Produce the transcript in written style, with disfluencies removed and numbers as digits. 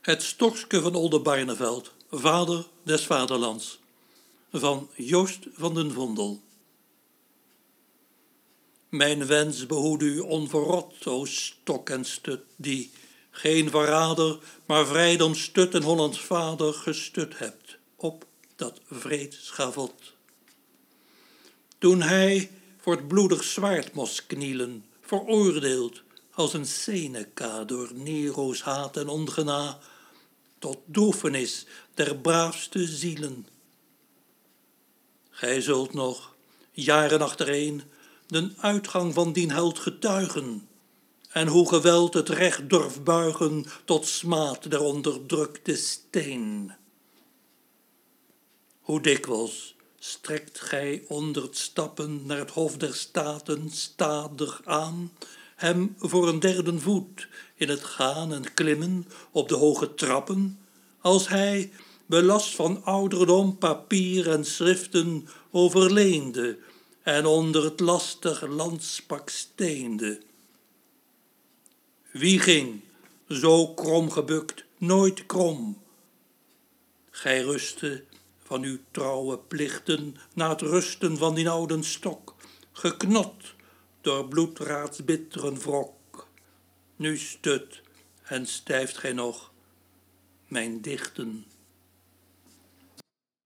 Het stokske van Oldenbarneveld, vader des vaderlands, van Joost van den Vondel. Mijn wens behoed u onverrot, o stok en stut, die geen verrader, maar vrijdom stut en Hollands vader gestut hebt op dat wreed schavot. Toen hij voor het bloedig zwaard moest knielen, veroordeeld als een Seneca door Nero's haat en ongena, tot droefenis der braafste zielen. Gij zult nog, jaren achtereen, den uitgang van dien held getuigen, en hoe geweld het recht durft buigen tot smaad der onderdrukte steen. Hoe dikwijls strekt gij onder het stappen naar het hof der staten stadig aan, hem voor een derden voet in het gaan en klimmen op de hoge trappen, als hij, belast van ouderdom, papier en schriften, overleende en onder het lastig landspak steende. Wie ging, zo krom gebukt, nooit krom? Gij rustte van uw trouwe plichten na het rusten van die ouden stok, geknot door bloedraads bitteren wrok. Nu stut en stijft gij nog mijn dichten.